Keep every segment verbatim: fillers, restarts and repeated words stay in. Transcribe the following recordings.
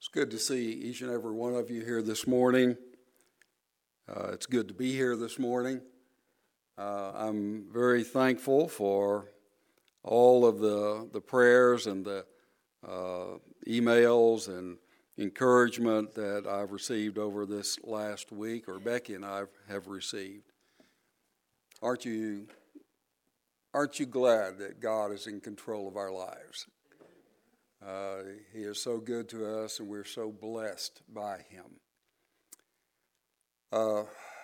It's good to see each and every one of you here this morning. Uh, it's good to be here this morning. Uh, I'm very thankful for all of the, the prayers and the uh, emails and encouragement that I've received over this last week, or Becky and I have received. Aren't you, aren't you glad that God is in control of our lives? Uh, he is so good to us, and we're so blessed by him. Uh,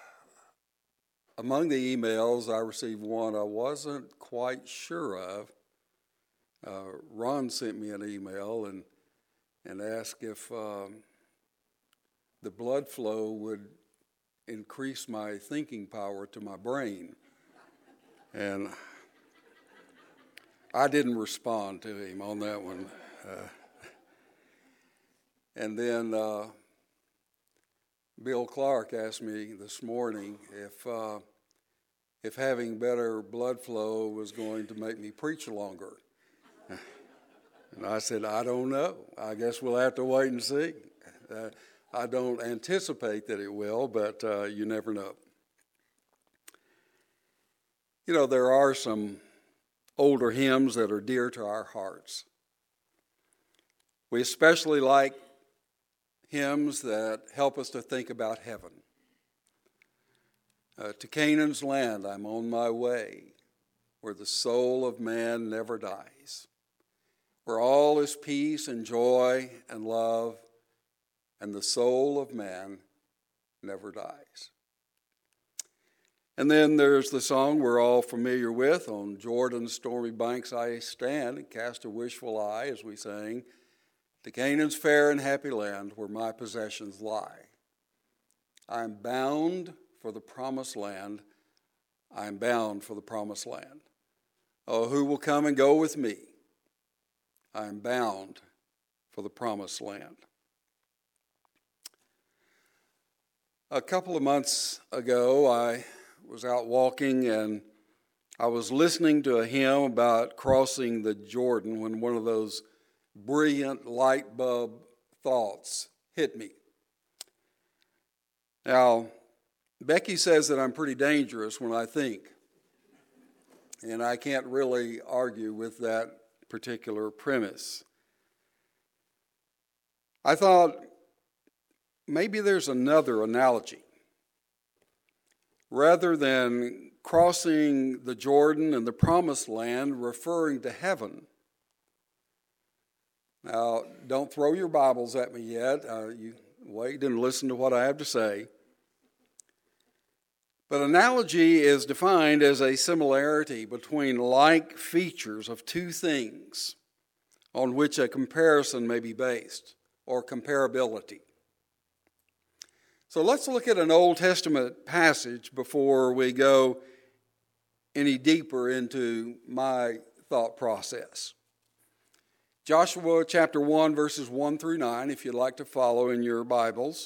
among the emails, I received one I wasn't quite sure of. Uh, Ron sent me an email and and asked if um, the blood flow would increase my thinking power to my brain. And I didn't respond to him on that one. Uh, and then uh, Bill Clark asked me this morning if uh, if having better blood flow was going to make me preach longer. And I said, I don't know. I guess we'll have to wait and see. Uh, I don't anticipate that it will, but uh, you never know. You know, there are some older hymns that are dear to our hearts. We especially like hymns that help us to think about heaven. Uh, to Canaan's land I'm on my way, where the soul of man never dies, where all is peace and joy and love, and the soul of man never dies. And then there's the song we're all familiar with, on Jordan's stormy banks I stand and cast a wishful eye, as we sang, to Canaan's fair and happy land where my possessions lie. I am bound for the promised land. I am bound for the promised land. Oh, who will come and go with me? I am bound for the promised land. A couple of months ago, I was out walking and I was listening to a hymn about crossing the Jordan when one of those brilliant light bulb thoughts hit me. Now, Becky says that I'm pretty dangerous when I think, and I can't really argue with that particular premise. I thought maybe there's another analogy. Rather than crossing the Jordan and the promised land referring to heaven. Now, don't throw your Bibles at me yet. Uh, you wait and listen to what I have to say. But analogy is defined as a similarity between like features of two things on which a comparison may be based, or comparability. So let's look at an Old Testament passage before we go any deeper into my thought process. Joshua chapter one, verses one through nine, if you'd like to follow in your Bibles.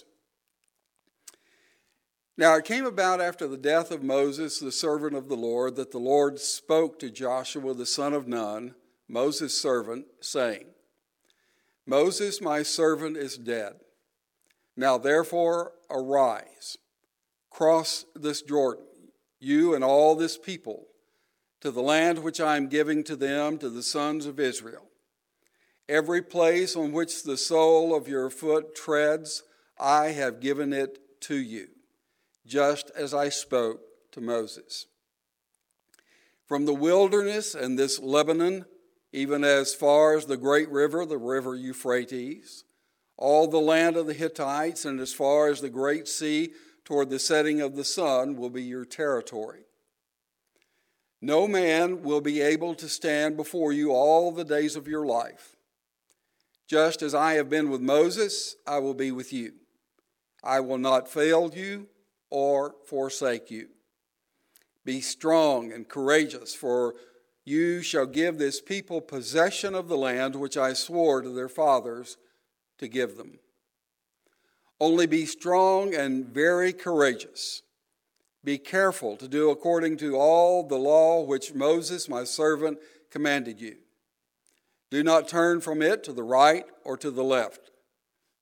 Now it came about after the death of Moses, the servant of the Lord, that the Lord spoke to Joshua the son of Nun, Moses' servant, saying, Moses, my servant, is dead. Now therefore arise, cross this Jordan, you and all this people, to the land which I am giving to them, to the sons of Israel. Every place on which the sole of your foot treads, I have given it to you, just as I spoke to Moses. From the wilderness and this Lebanon, even as far as the great river, the river Euphrates, all the land of the Hittites, and as far as the great sea toward the setting of the sun will be your territory. No man will be able to stand before you all the days of your life. Just as I have been with Moses, I will be with you. I will not fail you or forsake you. Be strong and courageous, for you shall give this people possession of the land which I swore to their fathers to give them. Only be strong and very courageous. Be careful to do according to all the law which Moses, my servant, commanded you. Do not turn from it to the right or to the left,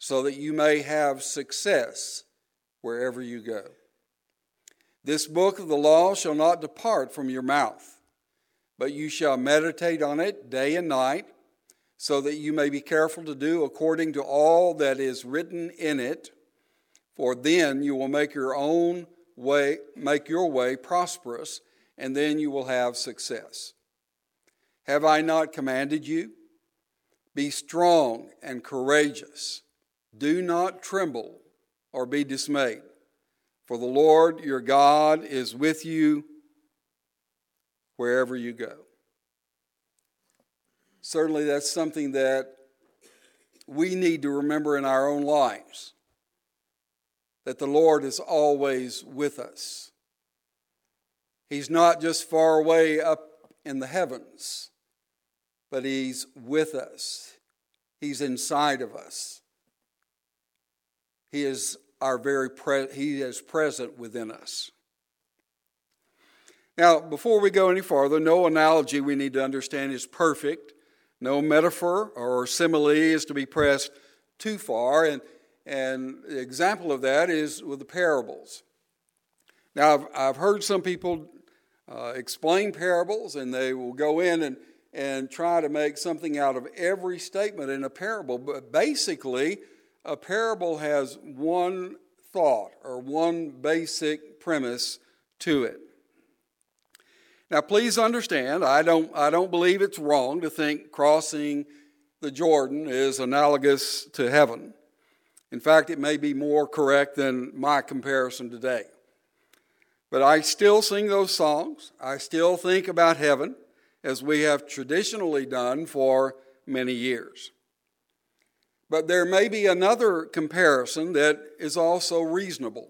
so that you may have success wherever you go. This book of the law shall not depart from your mouth, but you shall meditate on it day and night, so that you may be careful to do according to all that is written in it. For then you will make your own way, make your way prosperous, and then you will have success. Have I not commanded you? Be strong and courageous. Do not tremble or be dismayed, for the Lord your God is with you wherever you go. Certainly that's something that we need to remember in our own lives, that the Lord is always with us. He's not just far away up in the heavens, but He's with us. He's inside of us. He is our very pre- He is present within us. Now, before we go any farther, no analogy we need to understand is perfect. No metaphor or simile is to be pressed too far. And, and the example of that is with the parables. Now, I've, I've heard some people uh, explain parables, and they will go in and, and try to make something out of every statement in a parable. But basically, a parable has one thought or one basic premise to it. Now, please understand, I don't, I don't believe it's wrong to think crossing the Jordan is analogous to heaven. In fact, it may be more correct than my comparison today. But I still sing those songs. I still think about heaven, as we have traditionally done for many years. But there may be another comparison that is also reasonable.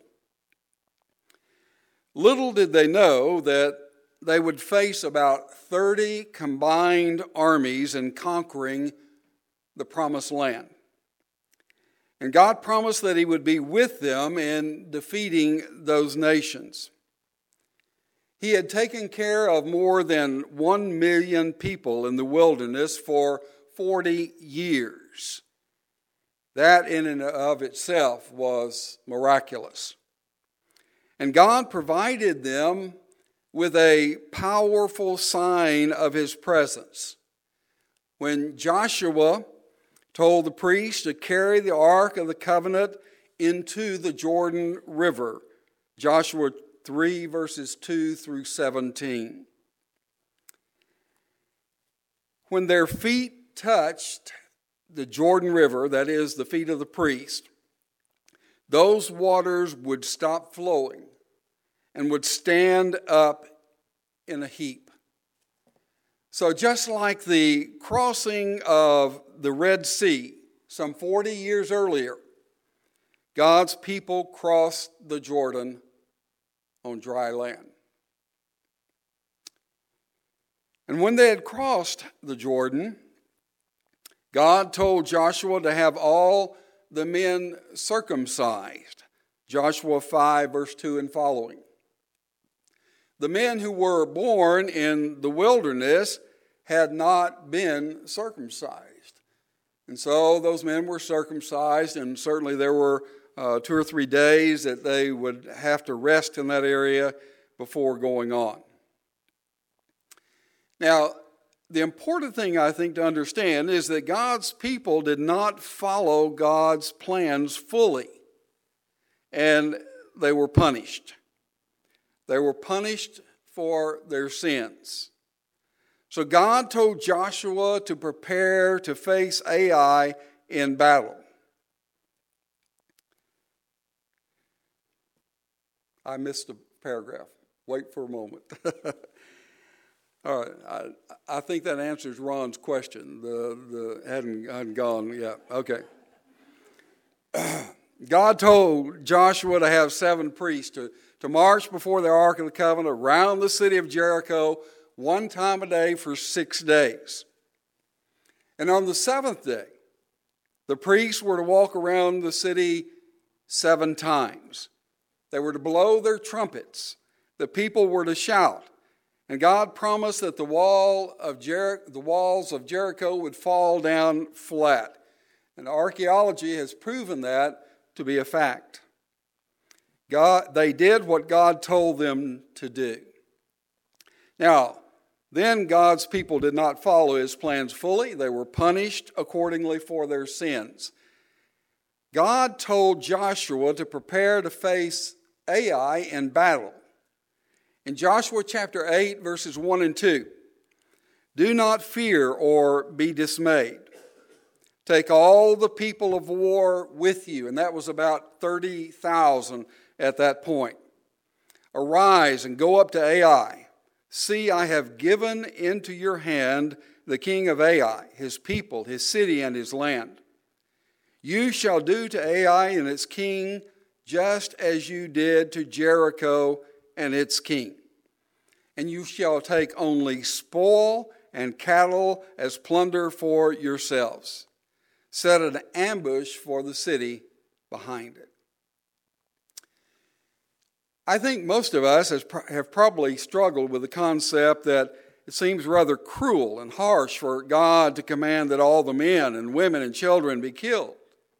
Little did they know that they would face about thirty combined armies in conquering the promised land. And God promised that He would be with them in defeating those nations. He had taken care of more than one million people in the wilderness for forty years. That in and of itself was miraculous. And God provided them with a powerful sign of His presence. When Joshua told the priests to carry the Ark of the Covenant into the Jordan River, Joshua three, verses two through seventeen. When their feet touched the Jordan River, that is, the feet of the priest, those waters would stop flowing and would stand up in a heap. So just like the crossing of the Red Sea some forty years earlier, God's people crossed the Jordan on dry land. And when they had crossed the Jordan, God told Joshua to have all the men circumcised. Joshua five, verse two and following. The men who were born in the wilderness had not been circumcised. And so those men were circumcised, and certainly there were uh, two or three days that they would have to rest in that area before going on. Now, the important thing I think to understand is that God's people did not follow God's plans fully, and they were punished. They were punished for their sins. So God told Joshua to prepare to face Ai in battle. I missed a paragraph. Wait for a moment. All right, I, I think that answers Ron's question. The the hadn't, hadn't gone yet. Okay. God told Joshua to have seven priests to, to march before the Ark of the Covenant around the city of Jericho one time a day for six days. And on the seventh day, the priests were to walk around the city seven times. They were to blow their trumpets. The people were to shout. And God promised that the wall of Jer- the walls of Jericho would fall down flat. And archaeology has proven that to be a fact. God, they did what God told them to do. Now, then God's people did not follow his plans fully. They were punished accordingly for their sins. God told Joshua to prepare to face Ai in battle. In Joshua chapter eight, verses one and two, do not fear or be dismayed. Take all the people of war with you. And that was about thirty thousand at that point. Arise and go up to Ai. See, I have given into your hand the king of Ai, his people, his city, and his land. You shall do to Ai and its king just as you did to Jericho and its king. And you shall take only spoil and cattle as plunder for yourselves. Set an ambush for the city behind it. I think most of us have probably struggled with the concept that it seems rather cruel and harsh for God to command that all the men and women and children be killed.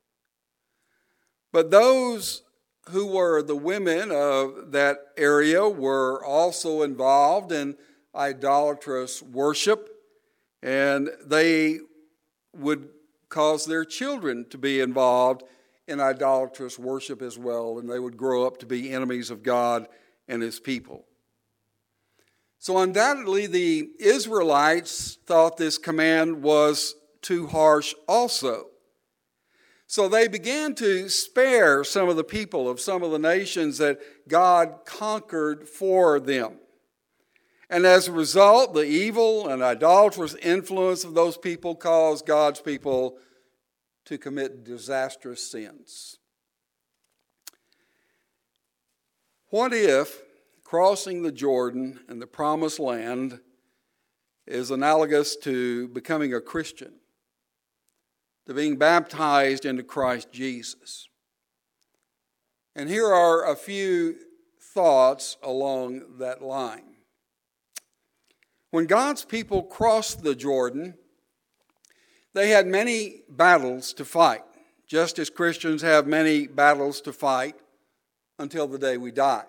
But those who were the women of that area were also involved in idolatrous worship, and they would cause their children to be involved in idolatrous worship as well, and they would grow up to be enemies of God and his people. So undoubtedly the Israelites thought this command was too harsh also. So they began to spare some of the people of some of the nations that God conquered for them. And as a result, the evil and idolatrous influence of those people caused God's people to commit disastrous sins. What if crossing the Jordan and the Promised Land is analogous to becoming a Christian, to being baptized into Christ Jesus? And here are a few thoughts along that line. When God's people crossed the Jordan, they had many battles to fight, just as Christians have many battles to fight until the day we die.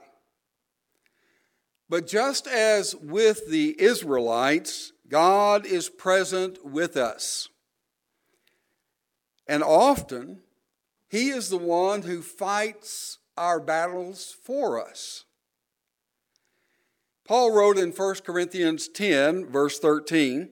But just as with the Israelites, God is present with us. And often, he is the one who fights our battles for us. Paul wrote in First Corinthians ten, verse thirteen,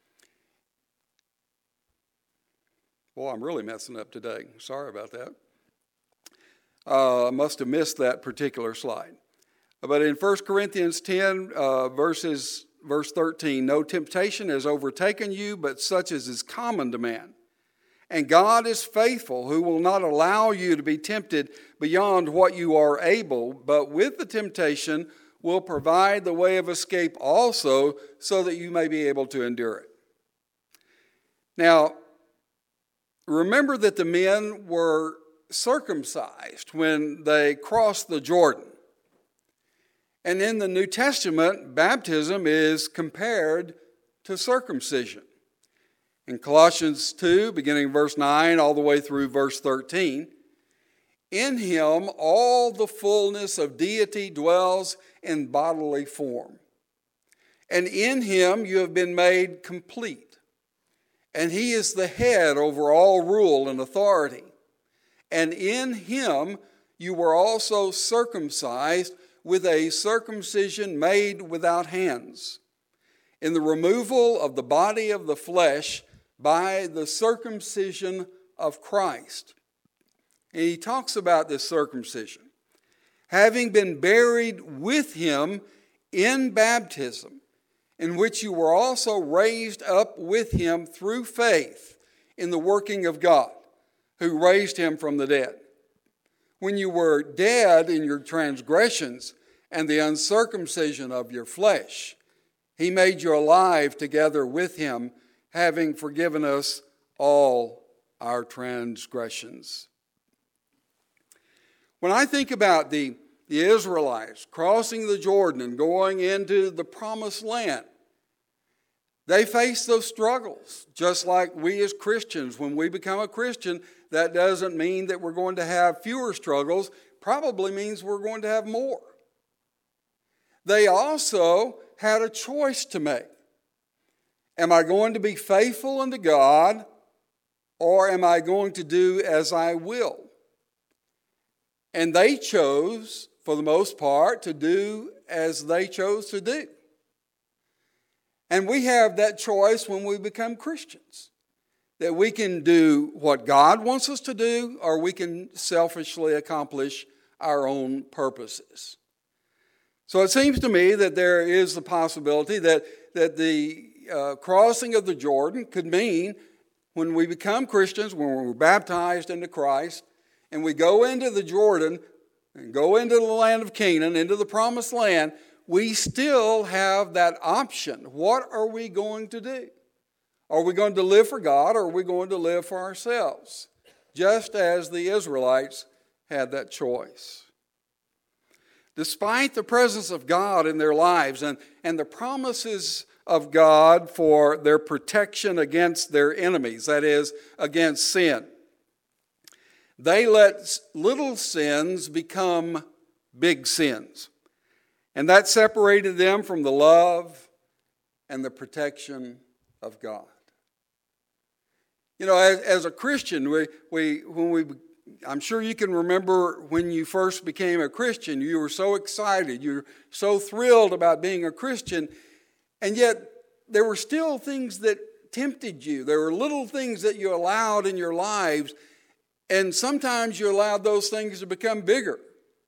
Boy, I'm really messing up today. Sorry about that. Uh, I must have missed that particular slide. But in First Corinthians ten, uh, verses, verse thirteen, no temptation has overtaken you, but such as is common to man. And God is faithful, who will not allow you to be tempted beyond what you are able, but with the temptation will provide the way of escape also, so that you may be able to endure it. Now, remember that the men were circumcised when they crossed the Jordan. And in the New Testament, baptism is compared to circumcision. In Colossians two, beginning verse nine all the way through verse thirteen, in him all the fullness of deity dwells in bodily form. And in him you have been made complete. And he is the head over all rule and authority. And in him you were also circumcised with a circumcision made without hands, in the removal of the body of the flesh by the circumcision of Christ. And he talks about this circumcision. Having been buried with him in baptism, in which you were also raised up with him through faith in the working of God, who raised him from the dead. When you were dead in your transgressions and the uncircumcision of your flesh, he made you alive together with him, having forgiven us all our transgressions. When I think about the, the Israelites crossing the Jordan and going into the Promised Land, They face those struggles, just like we as Christians. When we become a Christian, that doesn't mean that we're going to have fewer struggles. Probably means we're going to have more. They also had a choice to make. Am I going to be faithful unto God, or am I going to do as I will? And they chose, for the most part, to do as they chose to do. And we have that choice when we become Christians, that we can do what God wants us to do, or we can selfishly accomplish our own purposes. So it seems to me that there is the possibility that, that the uh, crossing of the Jordan could mean when we become Christians, when we're baptized into Christ, and we go into the Jordan and go into the land of Canaan, into the promised land, we still have that option. What are we going to do? Are we going to live for God, or are we going to live for ourselves? Just as the Israelites had that choice. Despite the presence of God in their lives and, and the promises of God for their protection against their enemies, that is, against sin, they let little sins become big sins. And that separated them from the love and the protection of God. You know, as, as a Christian, we, we, when we, I'm sure you can remember when you first became a Christian, you were so excited, you were so thrilled about being a Christian, and yet there were still things that tempted you. There were little things that you allowed in your lives, and sometimes you allowed those things to become bigger.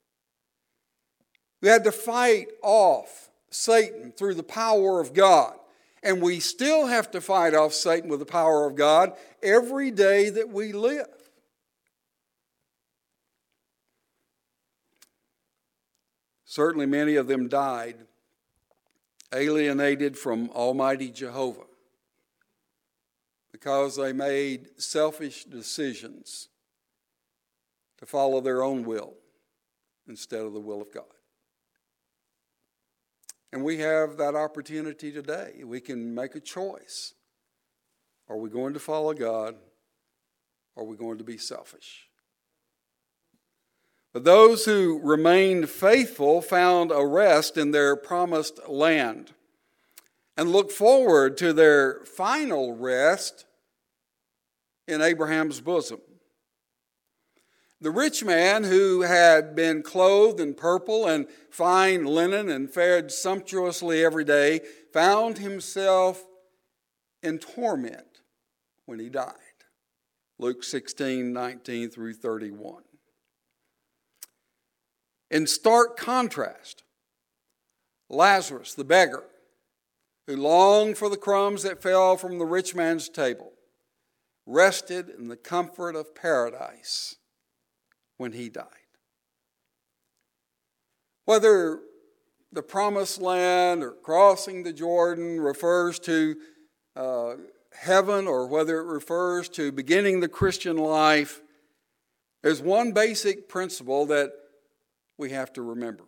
We had to fight off Satan through the power of God. And we still have to fight off Satan with the power of God every day that we live. Certainly many of them died alienated from Almighty Jehovah because they made selfish decisions to follow their own will instead of the will of God. And we have that opportunity today. We can make a choice. Are we going to follow God, or are we going to be selfish? But those who remained faithful found a rest in their promised land and looked forward to their final rest in Abraham's bosom. The rich man who had been clothed in purple and fine linen and fared sumptuously every day found himself in torment when he died. Luke sixteen, nineteen through thirty-one. In stark contrast, Lazarus, the beggar, who longed for the crumbs that fell from the rich man's table, rested in the comfort of paradise when he died. Whether the promised land or crossing the Jordan refers to uh, heaven, or whether it refers to beginning the Christian life, there's one basic principle that we have to remember.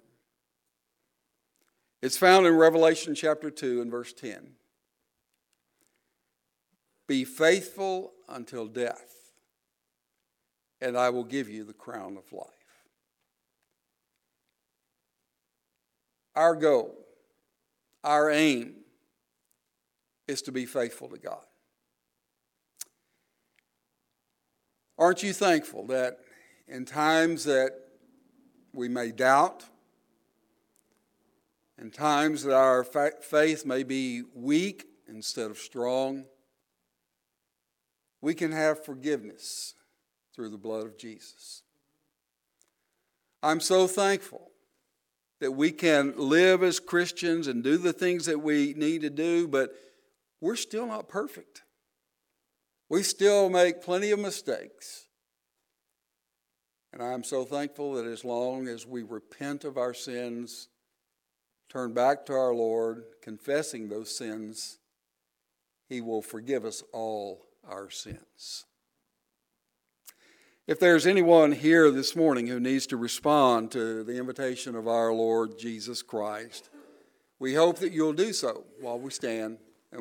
It's found in Revelation chapter two and verse ten. Be faithful until death, and I will give you the crown of life. Our goal, our aim, is to be faithful to God. Aren't you thankful that in times that we may doubt, in times that our faith may be weak instead of strong, we can have forgiveness through the blood of Jesus? I'm so thankful that we can live as Christians and do the things that we need to do, but we're still not perfect. We still make plenty of mistakes. And I'm so thankful that as long as we repent of our sins, turn back to our Lord, confessing those sins, He will forgive us all our sins. If there's anyone here this morning who needs to respond to the invitation of our Lord Jesus Christ, we hope that you'll do so while we stand